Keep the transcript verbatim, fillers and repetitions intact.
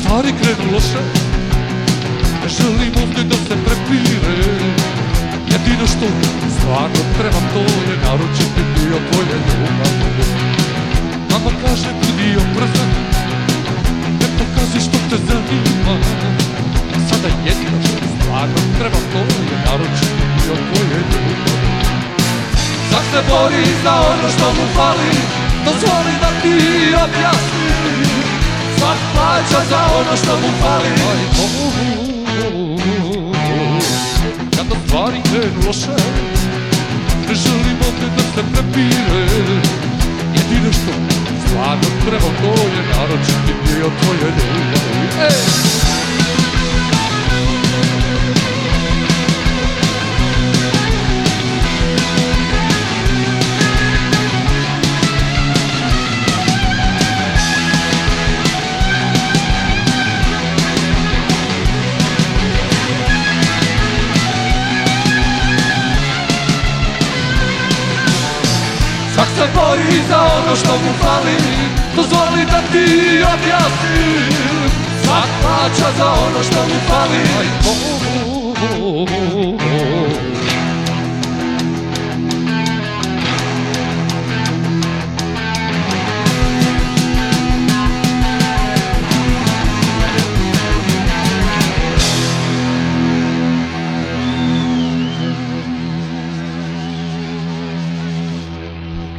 stvari krenu loše, ne želim ovdje da se prepire. Jedino što stvarno trebam to je naručiti dio tvoje ljubavi. Mama kaže budi oprezan, ne pokaži što te zanima. Sada jedino što stvarno trebam to je naručiti dio tvoje ljubavi. Svak se bori za ono što mu fali, dozvoli da ti objasnim. Svak plaća za ono što mu fali. Kada stvari krenu loše, ne želim ovdje da se prepire. Jedino što stvarno treba to je naručiti dio tvoje ljubavi. Svak se bori za ono što mu fali, dozvoli da ti objasnim. Svak plaća za ono što mu fali.